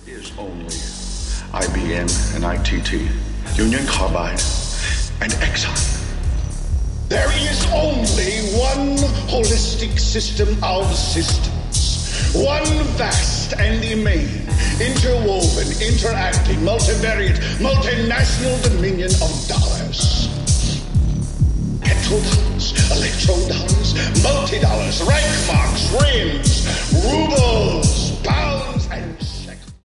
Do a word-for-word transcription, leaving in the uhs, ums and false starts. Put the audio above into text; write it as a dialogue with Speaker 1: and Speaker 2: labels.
Speaker 1: is only I B M and I T T, Union Carbide and Exxon. There is only one holistic system of systems, one vast and immane, interwoven, interacting, multivariate, multinational dominion of dollars. Petrodollars, electrodollars, multi-dollars, rank marks, rims, rubles,